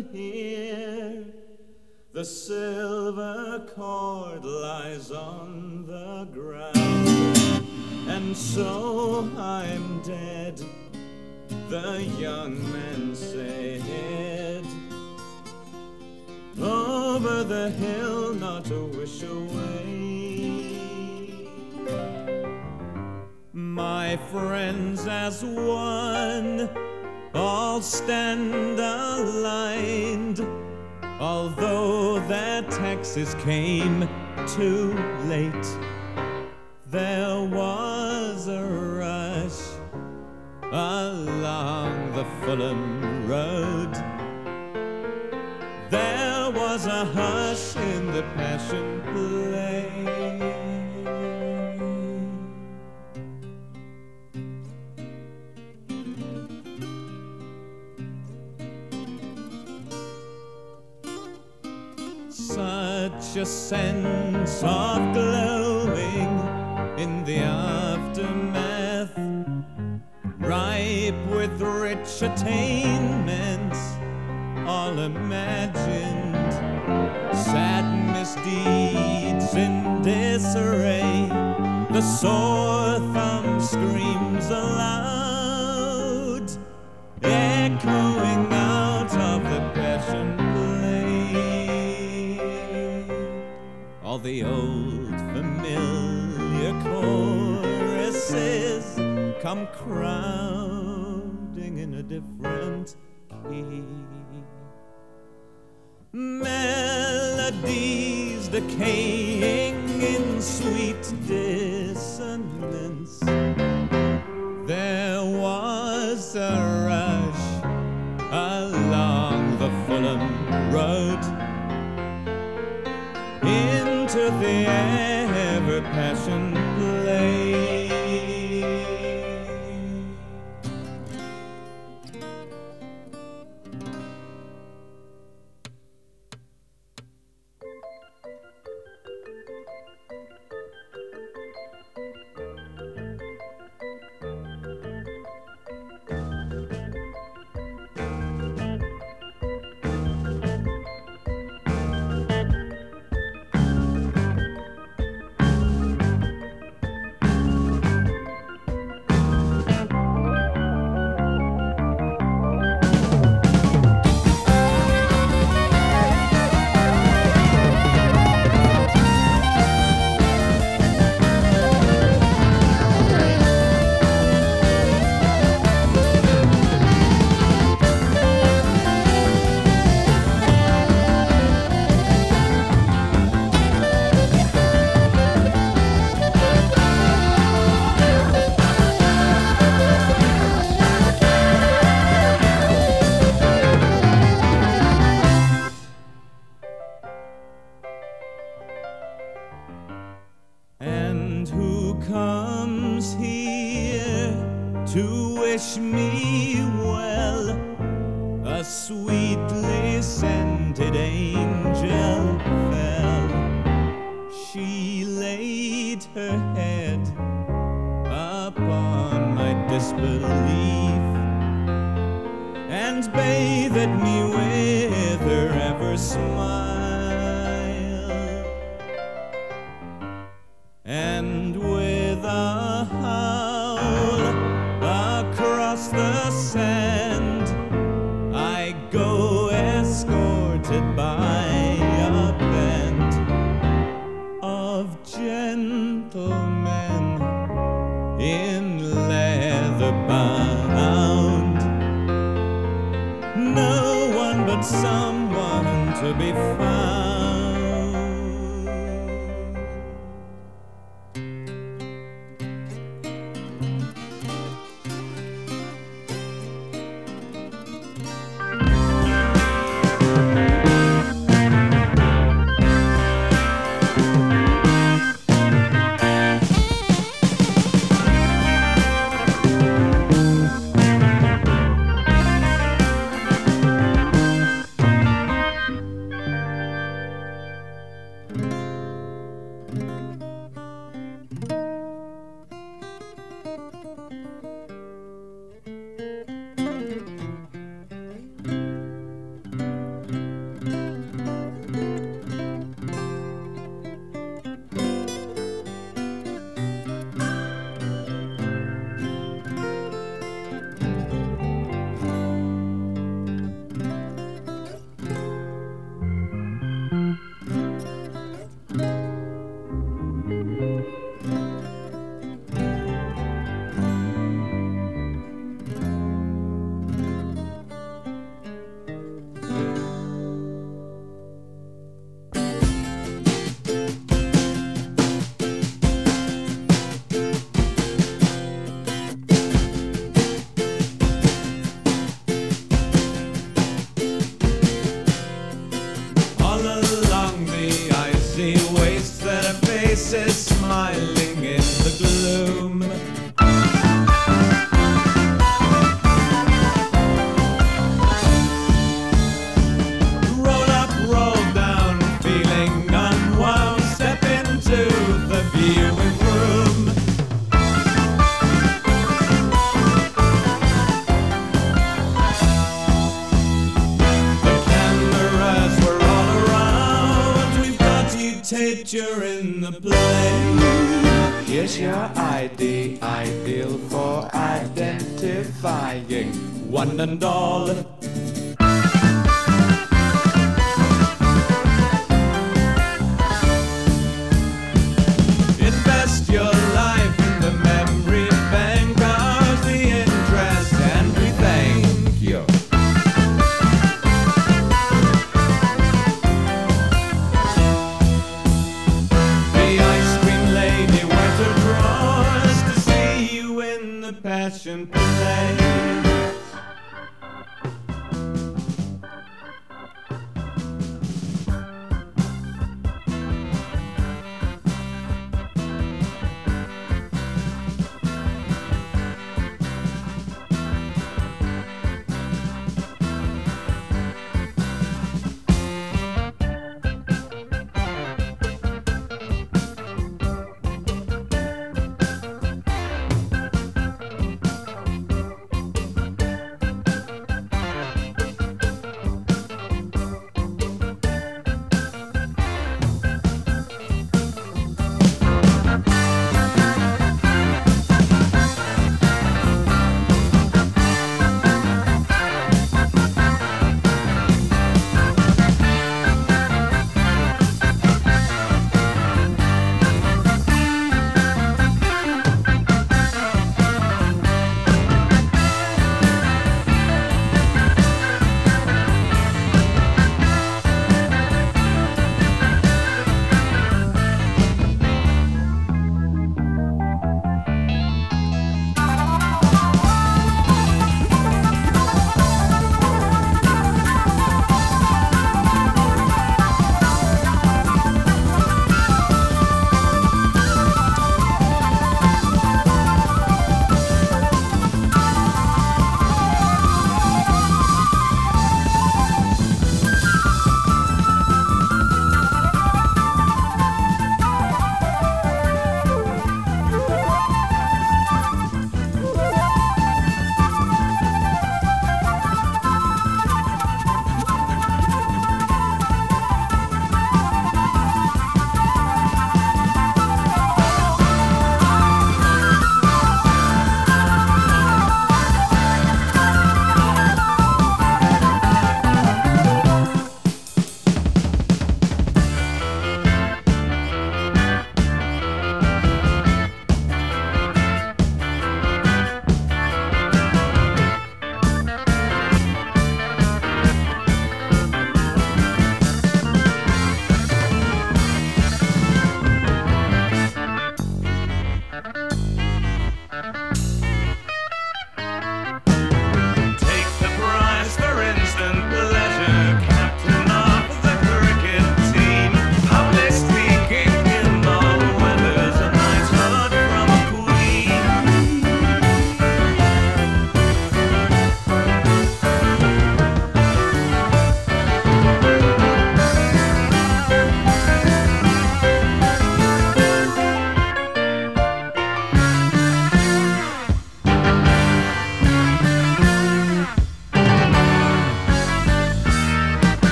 even here. The silver cord lies on the ground, and so I'm dead, the young men said. Over the hill, not a wish away. My friends as one all stand aligned, although their taxes came too late. There was a rush along the Fulham Road. There was a hush in the Passion Play. Such a sense of glowing in the aftermath, ripe with rich attainments, all imagined, sad misdeeds in disarray. The sore thumb screams aloud, echoing out of the Passion Play. All the old familiar choruses come crowding in a different key. Melodies decaying in sweet dissonance. There was a rush along the Fulham Road into the ever-Passion Play. And who comes here to wish me well? A sweetly scented angel fell. She laid her head upon my disbelief and bathed me with her ever smile. And with a howl across the sand, I go escorted by a band of gentlemen in leather bound. No one but someone to be found. imitate you're in the play. Here's your ID, ideal for identifying One and all. Invest your life in the memory bank of the interest, and we thank you. The ice cream lady went across to see you in the passion play.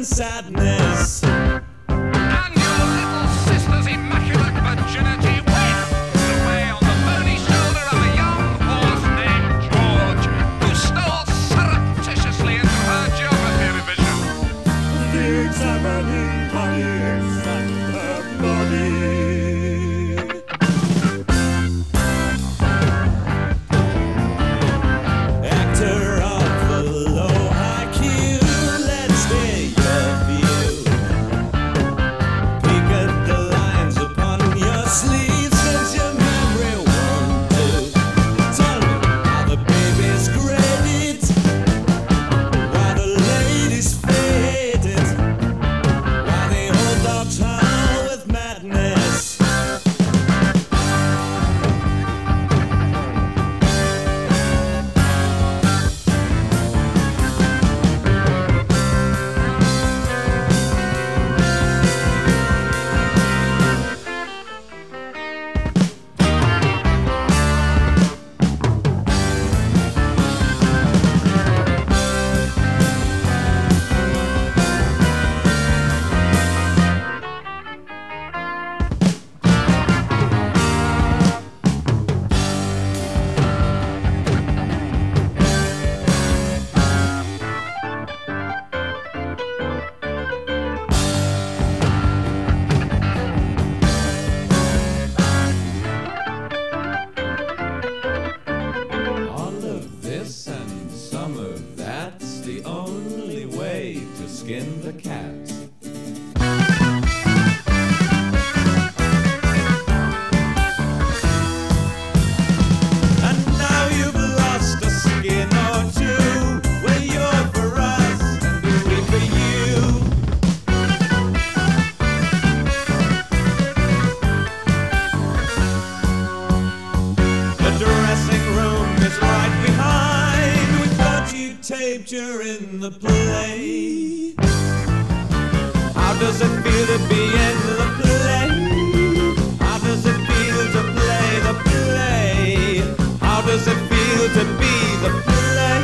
sadness. And your little sister's immaculate virginity wins away on the bony shoulder of a young horse named George, who stole surreptitiously into her geography revision. The examining body examined her body. Actor of the low IQ, let's hear your view. Peek at the lines upon your sleeve, since your memory won't do. Tell me how the baby's graded, why the ladies faded, why the old dogs howl with madness. All of this and some of that's the only way to skin the cat. And now you've lost a skin or two. Well, you're for us and we for you. The dressing room is right behind. We thought you taped her in the play. How does it feel to be in the play? How does it feel to play the play? How does it feel to be the play?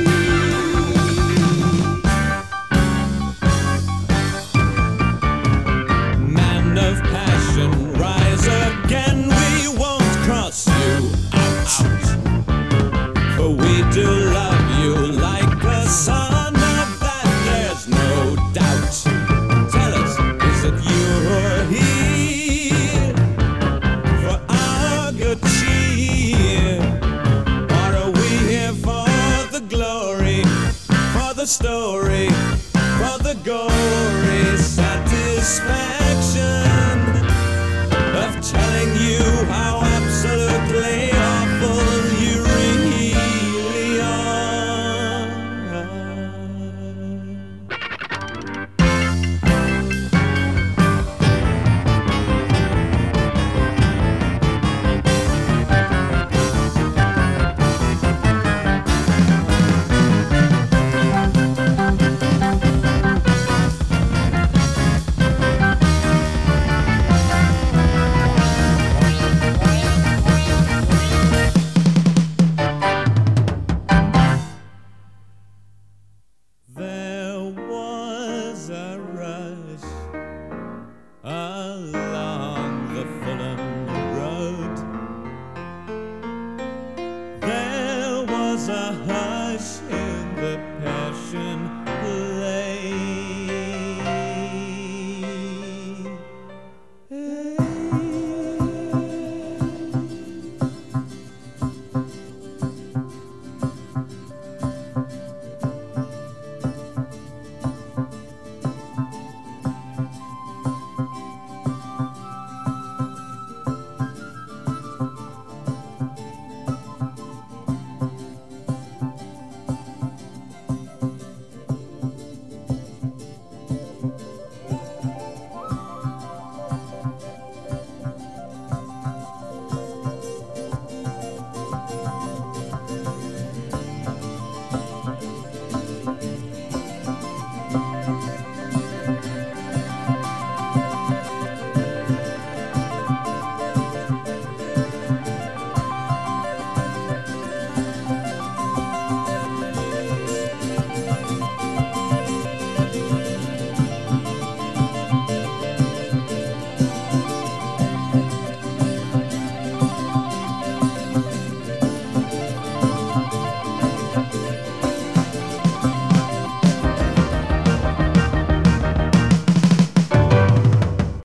Man of passion, rise again. We won't cross you out. For we do love you like a son, of that there's no doubt. Tell us, is it you or he? For our good cheer, or are we here for the glory, for the story, for the gory satisfaction?